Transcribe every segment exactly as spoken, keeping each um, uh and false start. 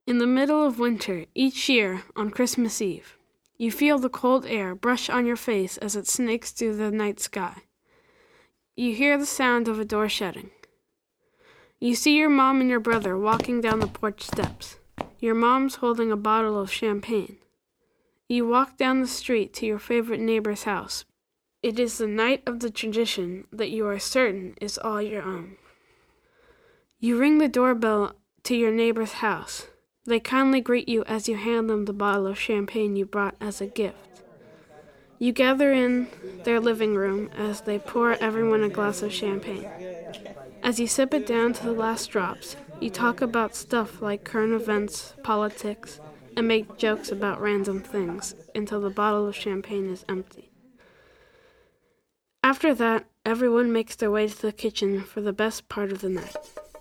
In the middle of winter, each year, on Christmas Eve, you feel the cold air brush on your face as it snakes through the night sky. You hear the sound of a door shutting. You see your mom and your brother walking down the porch steps. Your mom's holding a bottle of champagne. You walk down the street to your favorite neighbor's house. It is the night of the tradition that you are certain is all your own. You ring the doorbell to your neighbor's house. They kindly greet you as you hand them the bottle of champagne you brought as a gift. You gather in their living room as they pour everyone a glass of champagne. As you sip it down to the last drops, you talk about stuff like current events, politics, and make jokes about random things until the bottle of champagne is empty. After that, everyone makes their way to the kitchen for the best part of the night.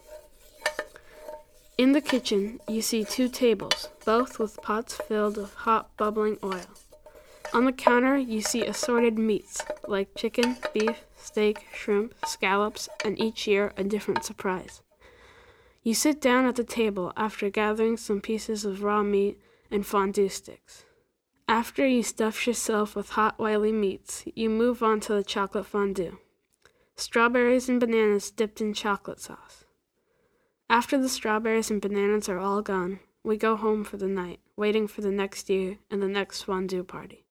In the kitchen, you see two tables, both with pots filled with hot, bubbling oil. On the counter, you see assorted meats, like chicken, beef, steak, shrimp, scallops, and each year a different surprise. You sit down at the table after gathering some pieces of raw meat and fondue sticks. After you stuff yourself with hot, oily meats, you move on to the chocolate fondue. Strawberries and bananas dipped in chocolate sauce. After the strawberries and bananas are all gone, we go home for the night, waiting for the next year and the next fondue party.